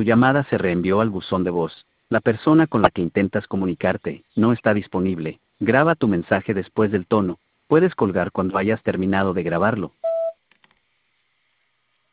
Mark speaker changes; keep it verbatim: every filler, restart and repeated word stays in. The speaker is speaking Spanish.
Speaker 1: llamada se reenvió al buzón de voz. La persona con la que intentas comunicarte no está disponible. Graba tu mensaje después del tono. Puedes colgar cuando hayas terminado de grabarlo.